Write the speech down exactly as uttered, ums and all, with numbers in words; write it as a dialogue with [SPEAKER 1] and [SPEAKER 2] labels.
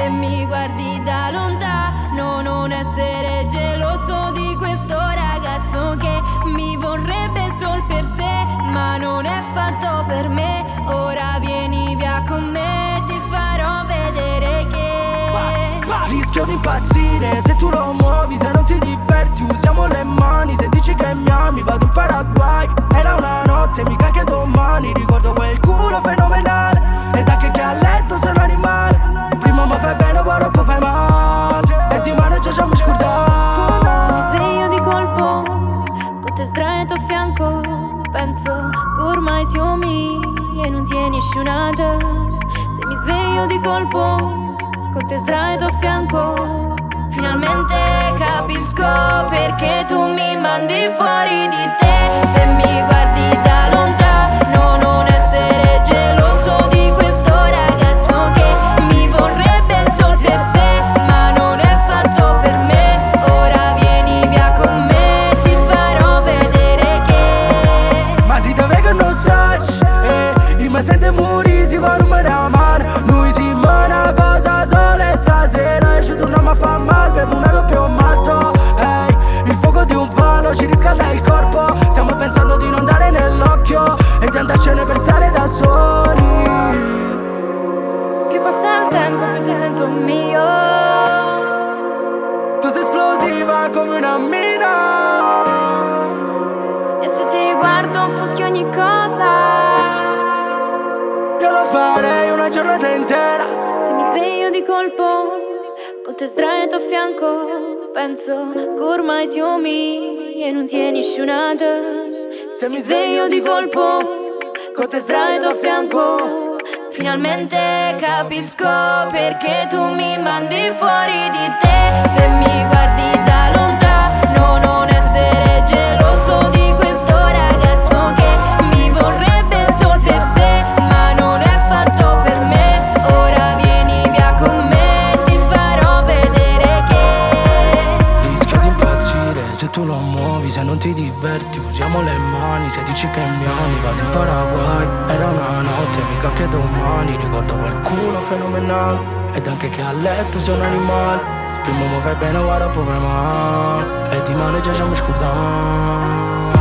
[SPEAKER 1] se mi guardi da lontano, non essere geloso di questo ragazzo che mi vorrebbe sol per sé, ma non è fatto per me. Ora vieni via con me, ti farò vedere che
[SPEAKER 2] rischio di impazzire se tu lo muovi, se non ti diverti usiamo le mani. Se dici che mi ami vado in Paraguay. Era una notte, mica anche domani. Ricordo quel culo fenomenale ed anche che a letto sei un animale. Prima mi fai bene, poi dopo fai male e di mano già mi scordare.
[SPEAKER 1] Se mi sveglio di colpo con te sdraiato a fianco, penso che ormai siamo mie e non tieni sciunata. Se mi sveglio di colpo con te sdraiato a fianco, finalmente capisco perché tu mi mandi fuori di te. Se mi guardi da lontano, non essere geloso di questo ragazzo che mi vorrebbe sol per sé, ma non è fatto per me. Ora vieni via con me, ti farò vedere che
[SPEAKER 2] ma si deve che non sai, eh, mi sente muri, si va non me da male. Lui si mana cosa sola e stasera e ci torniamo a fa mal, bevo una doppio malto, ehi, il fuoco di un falo ci riscalda il corpo. Stiamo pensando di non dare nell'occhio e di andarcene per stare da soli.
[SPEAKER 1] più passa il tempo più ti sento mio.
[SPEAKER 2] Tu sei esplosiva come una mina
[SPEAKER 1] E se ti guardo offuschi ogni cosa.
[SPEAKER 2] io lo farei una giornata intera.
[SPEAKER 1] Se mi sveglio di colpo con te sdraiato a fianco, penso che ormai siamo mie e non tieni sciunata.
[SPEAKER 2] Se
[SPEAKER 1] Mi sveglio di colpo con te sdraiato a fianco, finalmente capisco perché tu mi mandi fuori di te. Se mi guardi da lontano, non essere geloso di questo ragazzo che mi vorrebbe sol per sé, ma non è fatto per me. Ora vieni via con me, ti farò vedere che
[SPEAKER 2] rischio di impazzire se tu lo muovi, se non ti diverti usiamo le mani. Se dici che mi ami vado in Paraguay. Era una notte, mica anche domani. Ricordo quel culo fenomenale ed anche che a letto sei un animale. Prima mi fai bene, ora poi fai male e di mano già mi scordare.